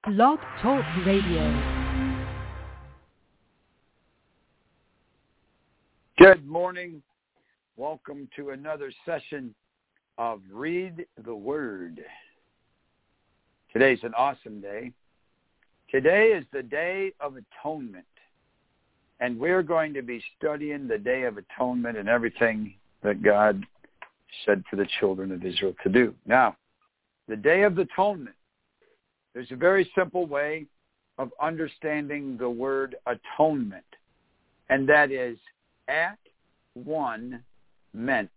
Blog Talk Radio. Good morning. Welcome to another session of Read the Word. Today's an awesome day. Today is the Day of Atonement. And we're going to be studying the Day of Atonement and everything that God said for the children of Israel to do. Now, the Day of Atonement. There's a very simple way of understanding the word atonement, and that is at one meant.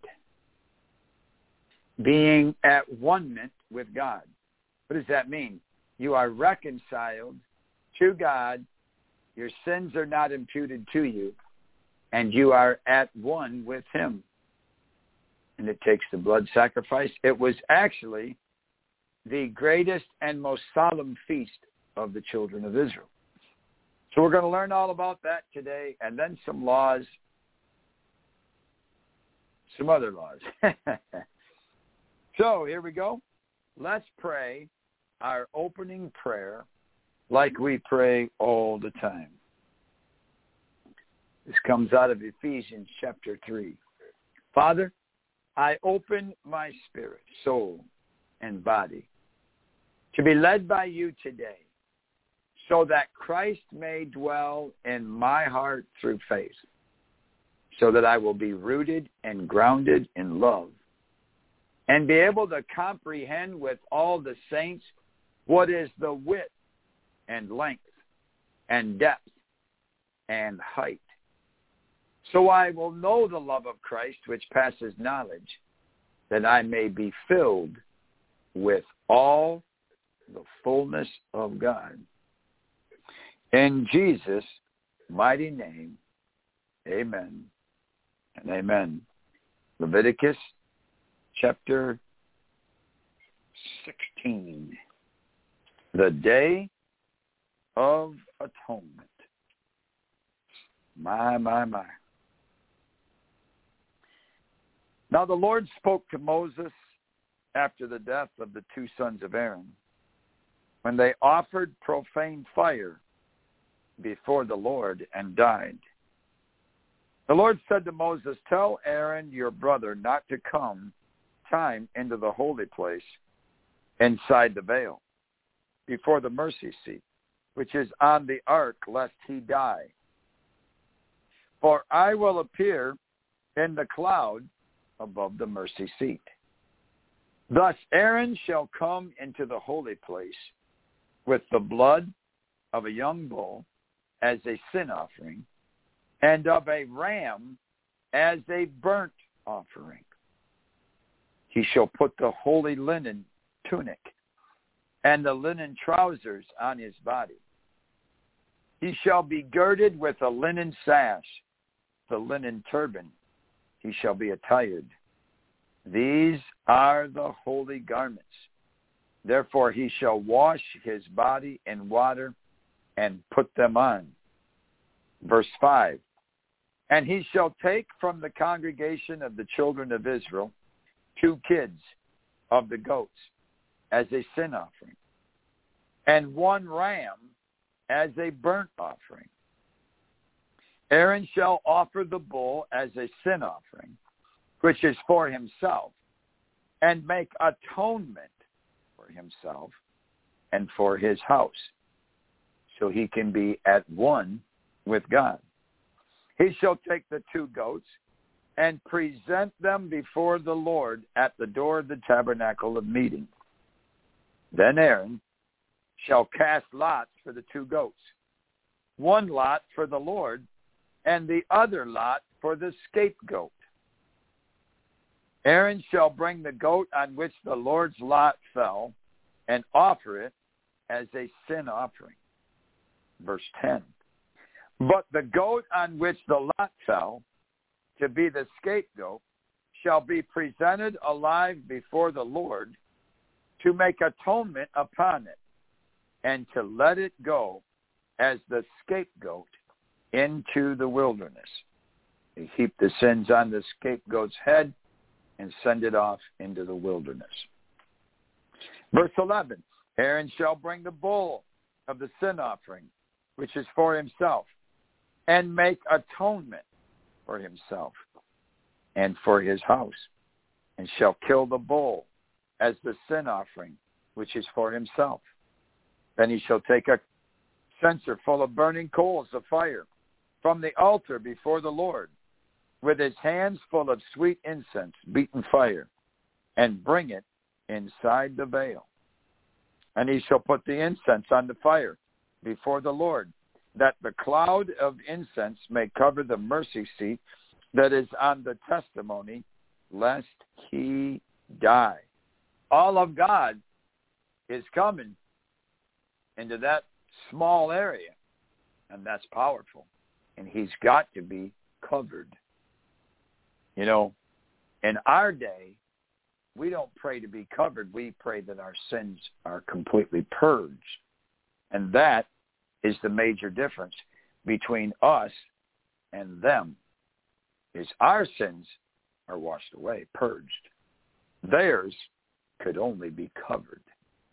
Being at one meant with God. What does that mean? You are reconciled to God, your sins are not imputed to you, and you are at one with Him. And it takes the blood sacrifice. It was actually the greatest and most solemn feast of the children of Israel. So we're going to learn all about that today, and then some laws, some other laws. So here we go. Let's pray our opening prayer like we pray all the time. This comes out of Ephesians chapter 3. Father, I open my spirit, soul, and body to be led by you today, so that Christ may dwell in my heart through faith, so that I will be rooted and grounded in love, and be able to comprehend with all the saints what is the width and length and depth and height. So I will know the love of Christ, which passes knowledge, that I may be filled with all the fullness of God. In Jesus' mighty name, amen and amen. Leviticus chapter 16. The Day of Atonement. My. Now the Lord spoke to Moses after the death of the two sons of Aaron, when they offered profane fire before the Lord and died. The Lord said to Moses, tell Aaron your brother not to come time into the holy place inside the veil, before the mercy seat, which is on the ark, lest he die. For I will appear in the cloud above the mercy seat. Thus Aaron shall come into the holy place with the blood of a young bull as a sin offering, and of a ram as a burnt offering. He shall put the holy linen tunic and the linen trousers on his body. He shall be girded with a linen sash, the linen turban. He shall be attired. These are the holy garments. Therefore he shall wash his body in water and put them on. Verse 5. And he shall take from the congregation of the children of Israel 2 kids of the goats as a sin offering, and 1 ram as a burnt offering. Aaron shall offer the bull as a sin offering, which is for himself, and make atonement for himself and for his house, so he can be at one with God. He shall take the 2 goats and present them before the Lord at the door of the tabernacle of meeting. Then Aaron shall cast lots for the 2 goats, 1 lot for the Lord, and the other lot for the scapegoat. Aaron shall bring the goat on which the Lord's lot fell and offer it as a sin offering. Verse 10. But the goat on which the lot fell, to be the scapegoat, shall be presented alive before the Lord to make atonement upon it, and to let it go as the scapegoat into the wilderness. They heap the sins on the scapegoat's head and send it off into the wilderness. Verse 11, Aaron shall bring the bull of the sin offering, which is for himself, and make atonement for himself and for his house, and shall kill the bull as the sin offering, which is for himself. Then he shall take a censer full of burning coals of fire from the altar before the Lord, with his hands full of sweet incense, beaten fire, and bring it inside the veil. And he shall put the incense on the fire before the Lord, that the cloud of incense may cover the mercy seat that is on the testimony, lest he die. All of God is coming into that small area, and that's powerful. And he's got to be covered. You know, in our day, we don't pray to be covered. We pray that our sins are completely purged. And that is the major difference between us and them, is our sins are washed away, purged. Theirs could only be covered.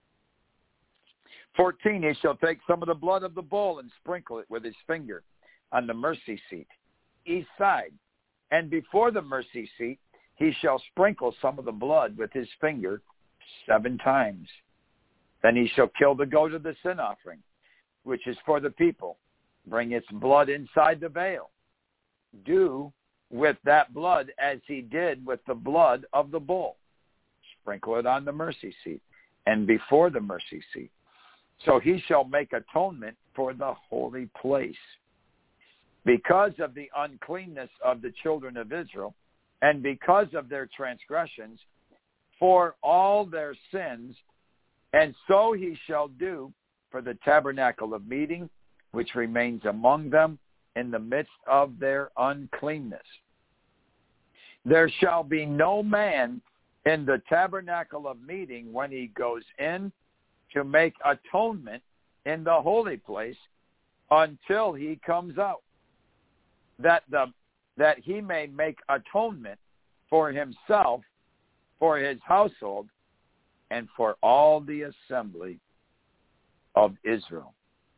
14, he shall take some of the blood of the bull and sprinkle it with his finger on the mercy seat, east side. And before the mercy seat, he shall sprinkle some of the blood with his finger 7 times. Then he shall kill the goat of the sin offering, which is for the people. Bring its blood inside the veil. Do with that blood as he did with the blood of the bull. Sprinkle it on the mercy seat and before the mercy seat. So he shall make atonement for the holy place. Because of the uncleanness of the children of Israel, and because of their transgressions, for all their sins, and so he shall do for the tabernacle of meeting, which remains among them in the midst of their uncleanness. There shall be no man in the tabernacle of meeting when he goes in to make atonement in the holy place until he comes out, that he may make atonement for himself, for his household, and for all the assembly of Israel.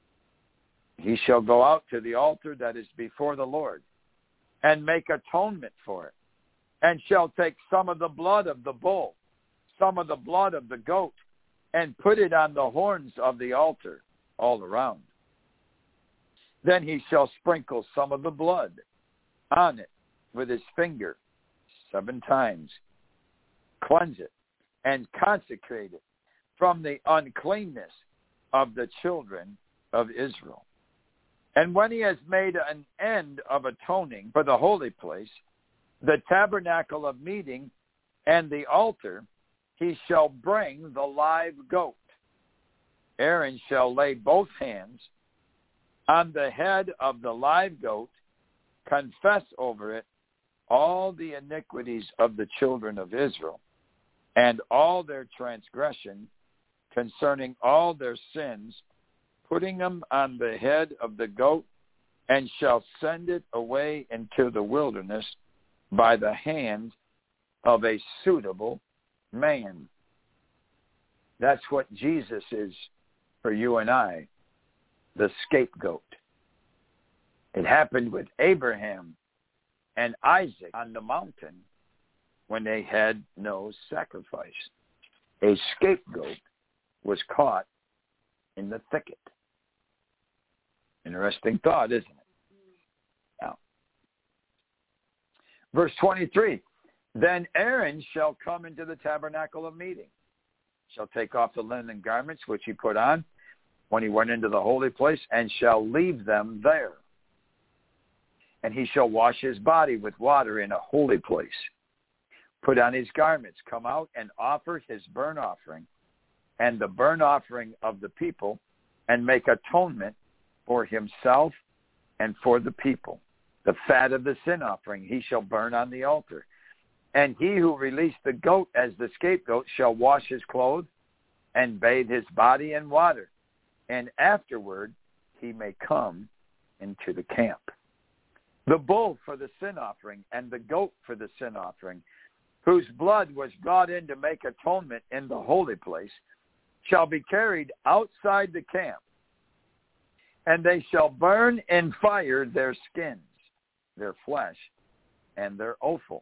He shall go out to the altar that is before the Lord, and make atonement for it, and shall take some of the blood of the bull, some of the blood of the goat, and put it on the horns of the altar all around. Then he shall sprinkle some of the blood on it with his finger 7 times, cleanse it, and consecrate it from the uncleanness of the children of Israel. And when he has made an end of atoning for the holy place, the tabernacle of meeting, and the altar, he shall bring the live goat. Aaron shall lay both hands on the head of the live goat, confess over it all the iniquities of the children of Israel, and all their transgression concerning all their sins, putting them on the head of the goat, and shall send it away into the wilderness by the hand of a suitable man. That's what Jesus is for you and I, the scapegoat. It happened with Abraham and Isaac on the mountain when they had no sacrifice. A scapegoat was caught in the thicket. Interesting thought, isn't it? Now, verse 23, then Aaron shall come into the tabernacle of meeting, shall take off the linen garments which he put on when he went into the holy place, and shall leave them there. And he shall wash his body with water in a holy place, put on his garments, come out and offer his burnt offering and the burnt offering of the people, and make atonement for himself and for the people. The fat of the sin offering he shall burn on the altar. And he who released the goat as the scapegoat shall wash his clothes and bathe his body in water, and afterward he may come into the camp. The bull for the sin offering and the goat for the sin offering, whose blood was brought in to make atonement in the holy place, shall be carried outside the camp And they shall burn in fire their skins, their flesh, and their offal.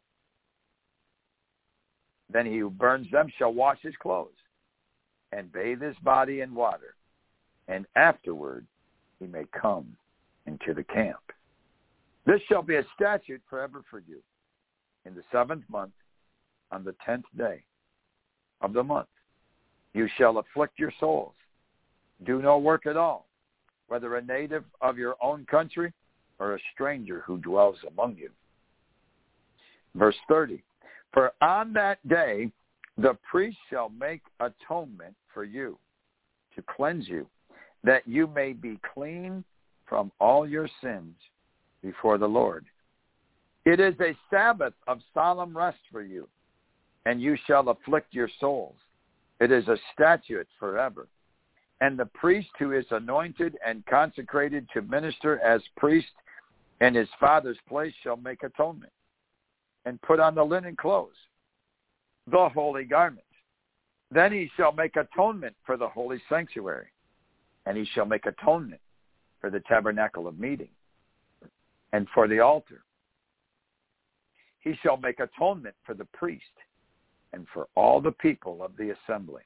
Then he who burns them shall wash his clothes, and bathe his body in water, and afterward he may come into the camp. This shall be a statute forever for you. In the 7th month, on the 10th day of the month, you shall afflict your souls. Do no work at all, whether a native of your own country or a stranger who dwells among you. Verse 30, for on that day the priest shall make atonement for you, to cleanse you, that you may be clean from all your sins before the Lord. It is a Sabbath of solemn rest for you, and you shall afflict your souls. It is a statute forever. And the priest who is anointed and consecrated to minister as priest in his father's place shall make atonement, and put on the linen clothes, the holy garments. Then he shall make atonement for the holy sanctuary, and he shall make atonement for the tabernacle of meeting, and for the altar. He shall make atonement for the priest, and for all the people of the assembly.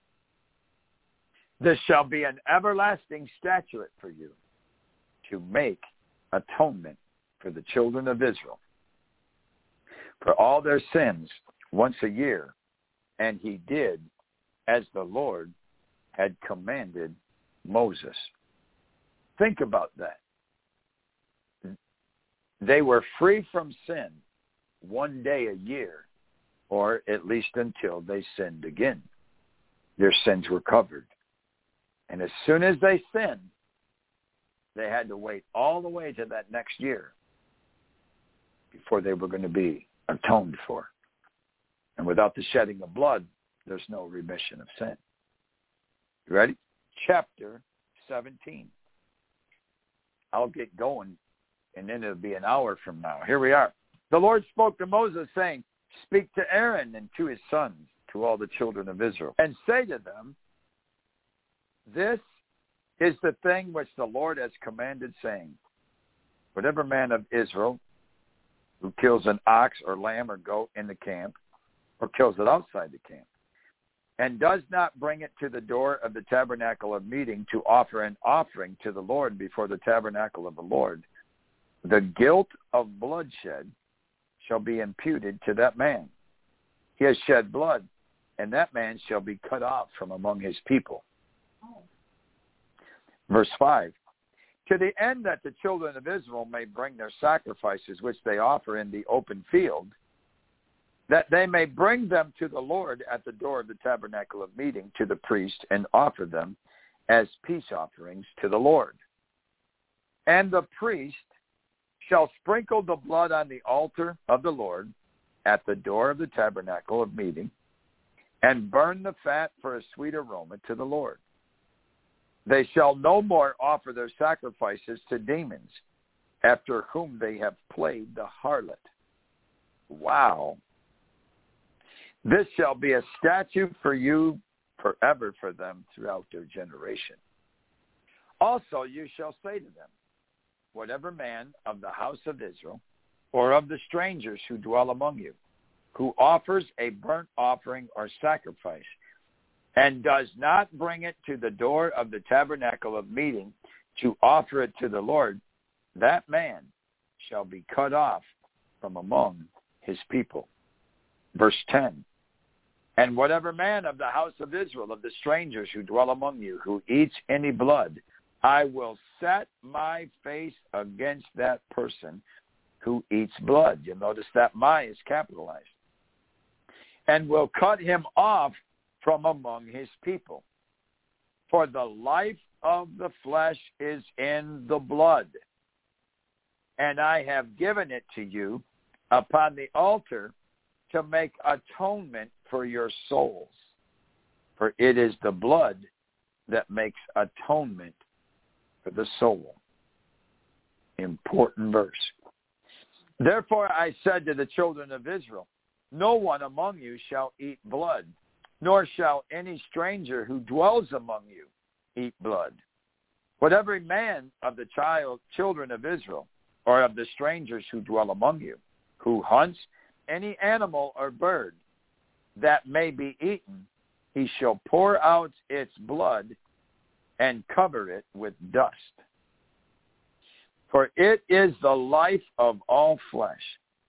This shall be an everlasting statute for you, to make atonement for the children of Israel for all their sins once a year. And he did as the Lord had commanded Moses. Think about that. They were free from sin one day a year, or at least until they sinned again. Their sins were covered. And as soon as they sinned, they had to wait all the way to that next year before they were going to be atoned for. And without the shedding of blood, there's no remission of sin. You ready? Chapter 17. I'll get going, and then it'll be an hour from now. Here we are. The Lord spoke to Moses, saying, speak to Aaron and to his sons, to all the children of Israel, and say to them, this is the thing which the Lord has commanded, saying, whatever man of Israel who kills an ox or lamb or goat in the camp, or kills it outside the camp, and does not bring it to the door of the tabernacle of meeting to offer an offering to the Lord before the tabernacle of the Lord, the guilt of bloodshed shall be imputed to that man. He has shed blood, and that man shall be cut off from among his people. Verse 5, to the end that the children of Israel may bring their sacrifices which they offer in the open field, that they may bring them to the Lord at the door of the tabernacle of meeting to the priest, and offer them as peace offerings to the Lord. And the priest shall sprinkle the blood on the altar of the Lord at the door of the tabernacle of meeting, and burn the fat for a sweet aroma to the Lord. They shall no more offer their sacrifices to demons, after whom they have played the harlot. Wow. This shall be a statute for you forever for them throughout their generation. Also you shall say to them, whatever man of the house of Israel, or of the strangers who dwell among you, who offers a burnt offering or sacrifice, and does not bring it to the door of the tabernacle of meeting to offer it to the Lord, that man shall be cut off from among his people. Verse 10, and whatever man of the house of Israel, of the strangers who dwell among you, who eats any blood, I will set my face against that person who eats blood. You'll notice that my is capitalized. And will cut him off from among his people. For the life of the flesh is in the blood, and I have given it to you upon the altar to make atonement for your souls. For it is the blood that makes atonement for the soul. Important verse. Therefore I said to the children of Israel, no one among you shall eat blood, nor shall any stranger who dwells among you eat blood. What every man of the children of Israel, or of the strangers who dwell among you, who hunts any animal or bird that may be eaten, he shall pour out its blood and cover it with dust. For it is the life of all flesh.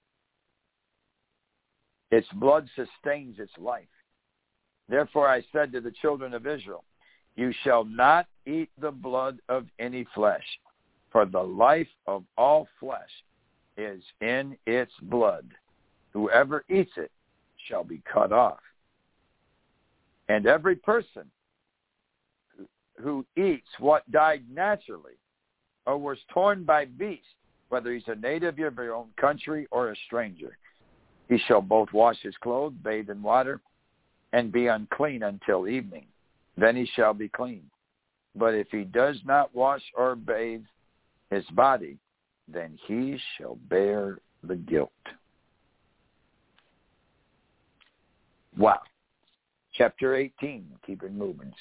Its blood sustains its life. Therefore I said to the children of Israel, you shall not eat the blood of any flesh, for the life of all flesh is in its blood. Whoever eats it shall be cut off. And every person who eats what died naturally or was torn by beasts, whether he's a native of your own country or a stranger, he shall both wash his clothes, bathe in water, and be unclean until evening. Then he shall be clean. But if he does not wash or bathe his body, then he shall bear the guilt. Wow. Chapter 18, keep it moving.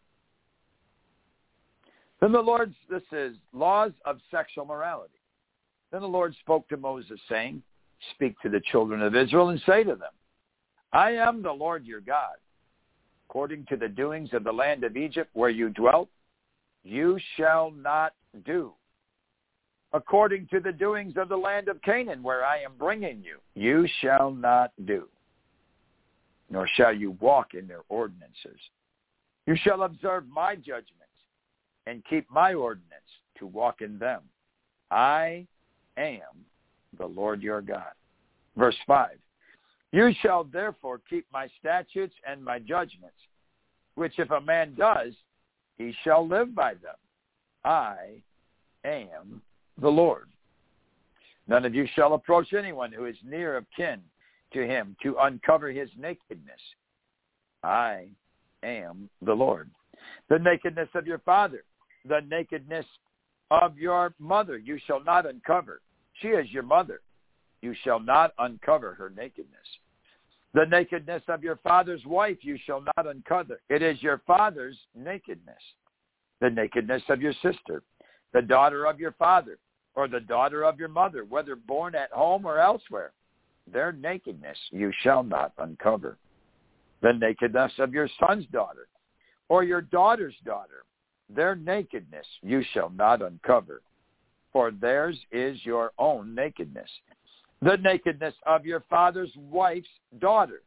Then the Lord, this is laws of sexual morality. Then the Lord spoke to Moses, saying, speak to the children of Israel and say to them, I am the Lord your God. According to the doings of the land of Egypt where you dwelt, you shall not do. According to the doings of the land of Canaan where I am bringing you, you shall not do. Nor shall you walk in their ordinances. You shall observe my judgments and keep my ordinance to walk in them. I am the Lord your God. Verse 5. You shall therefore keep my statutes and my judgments, which if a man does, he shall live by them. I am the Lord. None of you shall approach anyone who is near of kin to him to uncover his nakedness. I am the Lord. The nakedness of your father, the nakedness of your mother, you shall not uncover. She is your mother. You shall not uncover her nakedness. The nakedness of your father's wife you shall not uncover. It is your father's nakedness. The nakedness of your sister, the daughter of your father, or the daughter of your mother, whether born at home or elsewhere, their nakedness you shall not uncover. The nakedness of your son's daughter, or your daughter's daughter, their nakedness you shall not uncover, for theirs is your own nakedness. The nakedness of your father's wife's daughter,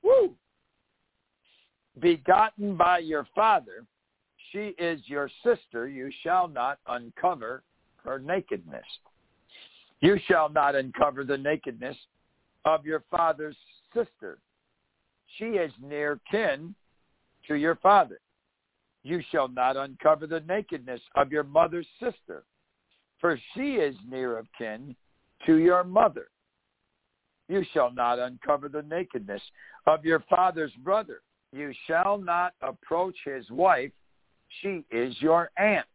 begotten by your father, she is your sister, you shall not uncover her nakedness. You shall not uncover the nakedness of your father's sister. She is near kin to your father. You shall not uncover the nakedness of your mother's sister, for she is near of kin to your mother. You shall not uncover the nakedness of your father's brother. You shall not approach his wife. She is your aunt.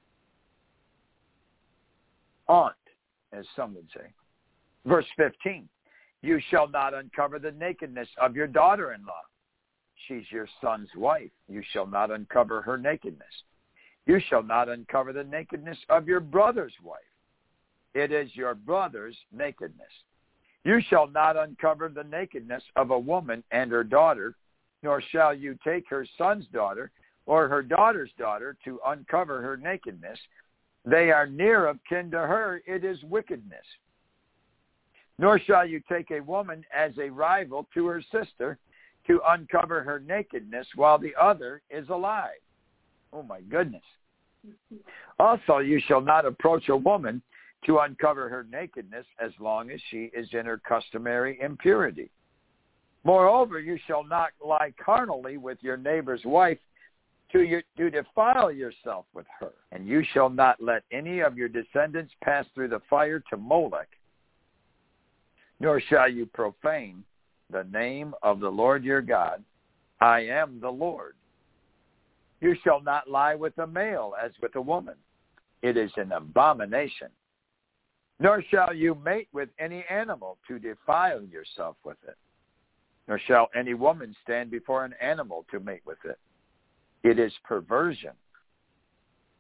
Aunt, as some would say. Verse 15. You shall not uncover the nakedness of your daughter-in-law. She's your son's wife. You shall not uncover her nakedness. You shall not uncover the nakedness of your brother's wife. It is your brother's nakedness. You shall not uncover the nakedness of a woman and her daughter, nor shall you take her son's daughter or her daughter's daughter to uncover her nakedness. They are near of kin to her. It is wickedness. Nor shall you take a woman as a rival to her sister to uncover her nakedness while the other is alive. Oh, my goodness. Also, you shall not approach a woman to uncover her nakedness as long as she is in her customary impurity. Moreover, you shall not lie carnally with your neighbor's wife to defile yourself with her. And you shall not let any of your descendants pass through the fire to Molech, nor shall you profane the name of the Lord your God. I am the Lord. You shall not lie with a male as with a woman. It is an abomination. Nor shall you mate with any animal to defile yourself with it. Nor shall any woman stand before an animal to mate with it. It is perversion.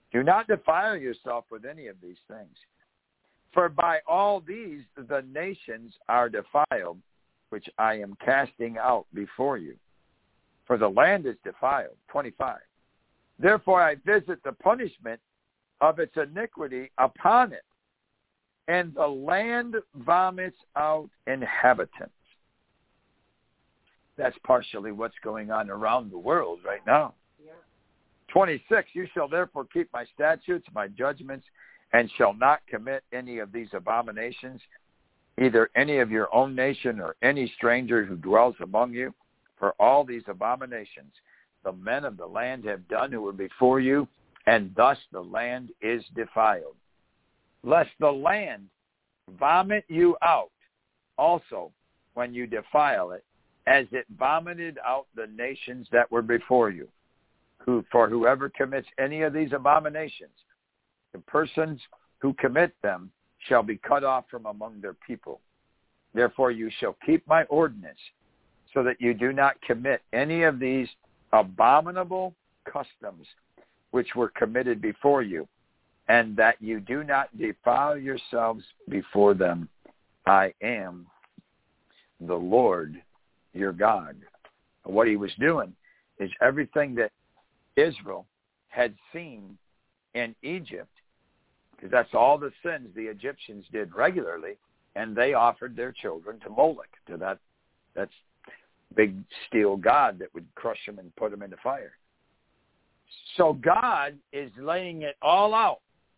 Do not defile yourself with any of these things. For by all these the nations are defiled, which I am casting out before you. For the land is defiled. 25. Therefore I visit the punishment of its iniquity upon it, and the land vomits out inhabitants. That's partially what's going on around the world right now. Yeah. 26, you shall therefore keep my statutes, my judgments, and shall not commit any of these abominations, either any of your own nation or any stranger who dwells among you. For all these abominations the men of the land have done who were before you, and thus the land is defiled. Lest the land vomit you out also when you defile it, as it vomited out the nations that were before you. For whoever commits any of these abominations, the persons who commit them shall be cut off from among their people. Therefore you shall keep my ordinance, so that you do not commit any of these abominable customs which were committed before you, and that you do not defile yourselves before them. I am the Lord your God. What he was doing is everything that Israel had seen in Egypt, because that's all the sins the Egyptians did regularly, and they offered their children to Moloch, to that's big steel god that would crush them and put them into fire. So God is laying it all out.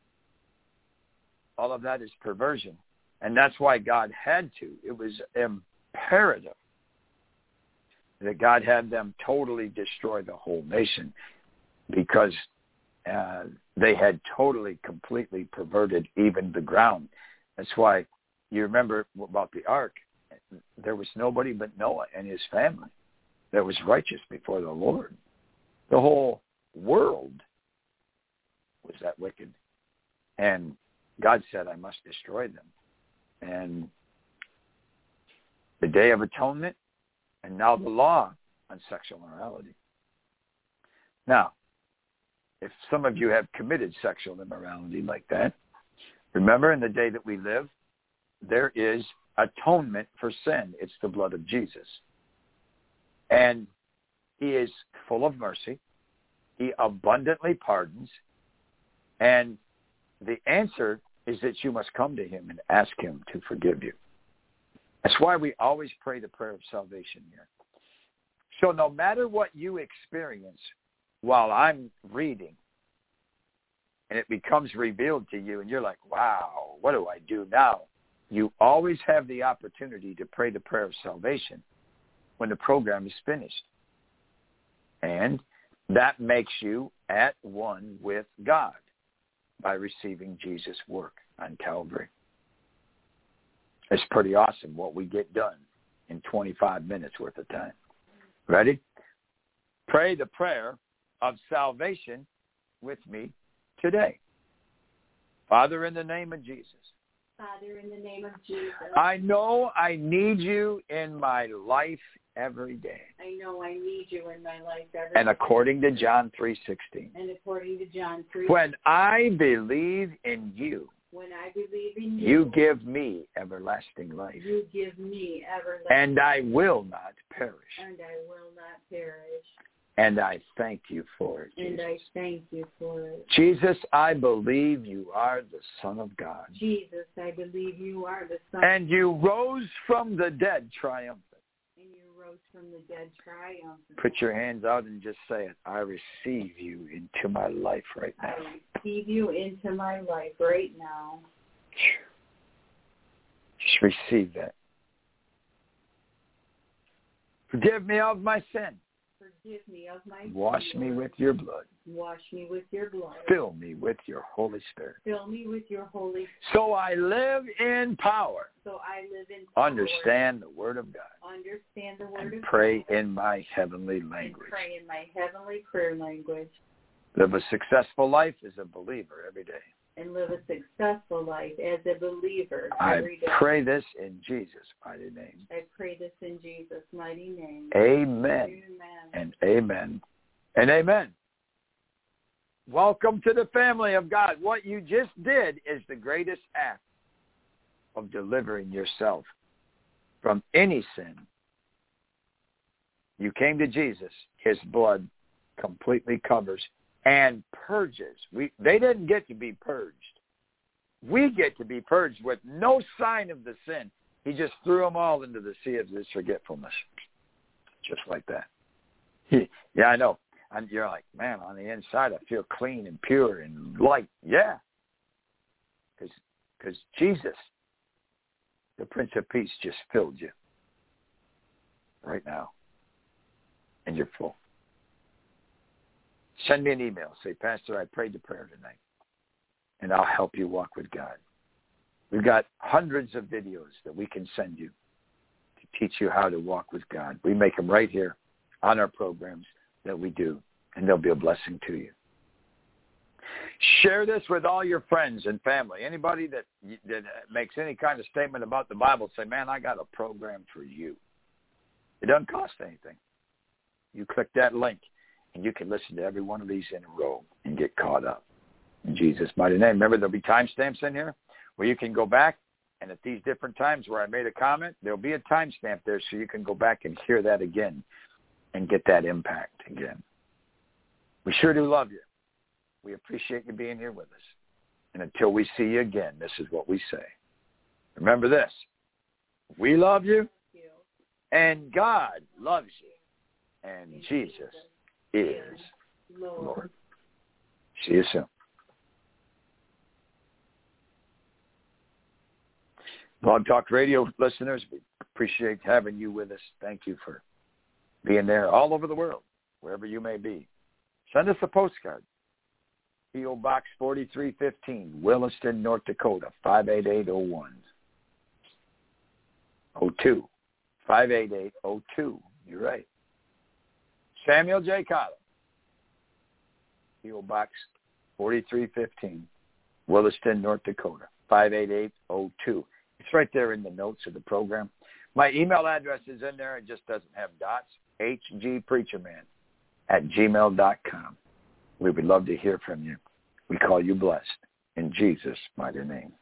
All of that is perversion. And that's why God had to. It was imperative that God had them totally destroy the whole nation, because they had totally, completely perverted even the ground. That's why you remember about the ark. There was nobody but Noah and his family that was righteous before the Lord. The whole world was that wicked. And God said, I must destroy them. And the Day of Atonement, and now the law on sexual immorality. Now, if some of you have committed sexual immorality like that, remember in the day that we live, there is atonement for sin. It's the blood of Jesus. And he is full of mercy. He abundantly pardons. And the answer is that you must come to him and ask him to forgive you. That's why we always pray the prayer of salvation here. So no matter what you experience while I'm reading, and it becomes revealed to you, and you're like, wow, what do I do now? You always have the opportunity to pray the prayer of salvation when the program is finished. And that makes you at one with God by receiving Jesus' work on Calvary. It's pretty awesome what we get done in 25 minutes worth of time. Ready? Pray the prayer of salvation with me today. Father, in the name of Jesus. Father, in the name of Jesus. I know I need you in my life every day. I know I need you in my life every day. And according to John 3:16. And according to John 3:16. When I believe in you. When I believe in you. You give me everlasting life. You give me everlasting life. And I will not perish. And I will not perish. And I thank you for it, Jesus. And I thank you for it. Jesus, I believe you are the Son of God. Jesus, I believe you are the Son. And you rose from the dead triumphant. And you rose from the dead triumphant. Put your hands out and just say it. I receive you into my life right now. I receive you into my life right now. Just receive that. Forgive me of my sin. Forgive me of my sin. Wash me with your blood. Wash me with your blood. Fill me with your Holy Spirit. Fill me with your Holy Spirit. So I live in power. So I live in power. Understand the Word of God. Understand the Word of God. And pray in my heavenly language. And pray in my heavenly prayer language. Live a successful life as a believer every day. And live a successful life as a believer every day. I pray this in Jesus' mighty name. I pray this in Jesus' mighty name. Amen. Amen. And amen. And amen. Welcome to the family of God. What you just did is the greatest act of delivering yourself from any sin. You came to Jesus. His blood completely covers and purges. They didn't get to be purged. We get to be purged with no sign of the sin. He just threw them all into the sea of his forgetfulness. Just like that. Yeah, I know. And you're like, man, on the inside I feel clean and pure and light. Yeah. Because Jesus, the Prince of Peace, just filled you right now. And you're full. Send me an email. Say, Pastor, I prayed the prayer tonight. And I'll help you walk with God. We've got hundreds of videos that we can send you to teach you how to walk with God. We make them right here on our programs that we do, and they'll be a blessing to you. Share this with all your friends and family. Anybody that makes any kind of statement about the Bible, say, man, I got a program for you. It doesn't cost anything. You click that link, and you can listen to every one of these in a row and get caught up. In Jesus' mighty name. Remember, there'll be timestamps in here where you can go back, and at these different times where I made a comment, there'll be a timestamp there so you can go back and hear that again and get that impact again. We sure do love you. We appreciate you being here with us. And until we see you again, this is what we say. Remember this. We love you, and God loves you, and Jesus is Lord. See you soon. Blog Talk Radio listeners, we appreciate having you with us. Thank you for being there all over the world, wherever you may be. Send us a postcard. P.O. Box 4315, Williston, North Dakota, 58801. 58802. You're right. Samuel J. Collins. P.O. Box 4315, Williston, North Dakota, 58802. It's right there in the notes of the program. My email address is in there. It just doesn't have dots. hgpreacherman@gmail.com. We would love to hear from you. We call you blessed in Jesus' mighty name.